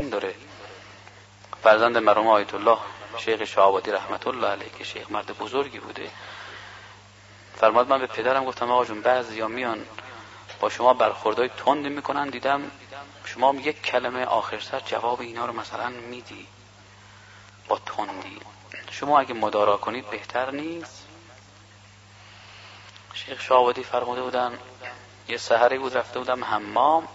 دین داره. فرزند مرحوم آیت الله شیخ شعبادی رحمت الله علیه که شیخ مرد بزرگی بوده، فرمود من به پدرم گفتم آقا جون بعضیا میان با شما برخوردای تند میکنن، دیدم شما یک کلمه آخر سر جواب اینا رو مثلا میدی با تندی، شما اگه مدارا کنید بهتر نیست؟ شیخ شعبادی فرموده بودن یه سحری بود رفته بودم حمام،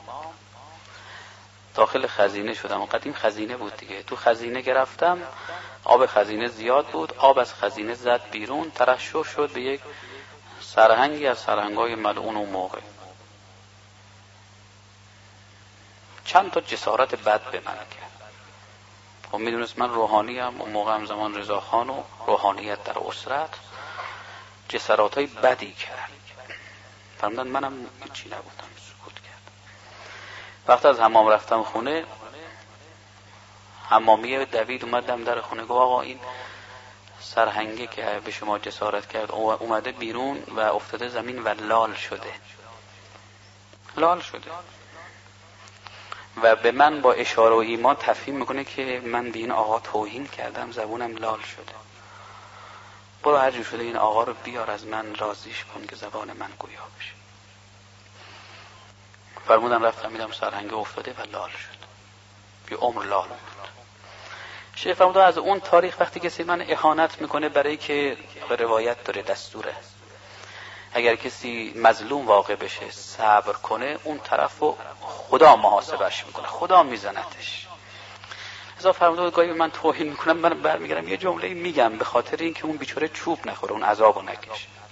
داخل خزینه شدم و قدیم خزینه بود دیگه، تو خزینه گرفتم، آب خزینه زیاد بود، آب از خزینه زد بیرون، ترشح شد به یک سرهنگی از سرهنگای ملعون اون موقع. چند تا جسارت بد به من کرد. خب میدونست من روحانیم، اون موقع هم زمان رضاخان و روحانیت در اسرت، جسارتای بدی کرد. فرمودن منم هیچی نبودم، سکوت کرد. وقت از حمام رفتم خونه، حمامی دوید اومدم در خونه، گفت آقا این سرهنگی که به شما جسارت کرد اومده بیرون و افتاده زمین و لال شده. لال شده و به من با اشاره و ایما تفهیم میکنه که من به این آقا توهین کردم، زبونم لال شده. برو هر جور شده این آقا رو بیار از من راضیش کن که زبان من گویا بشه. فرمودم رفتم میدم سرهنگ افتاده و لال شد، بی عمر لال بود. شیخ فرمود از اون تاریخ وقتی کسی من اهانت میکنه، برای که روایت داره دستوره، اگر کسی مظلوم واقع بشه صبر کنه، اون طرفو خدا محاسبش میکنه، خدا میزنتش. ازا فرمود گاهی من توهین میکنم، من برمیگردم یه جمله میگم به خاطر اینکه اون بیچاره چوب نخوره، اون عذابو نکشه.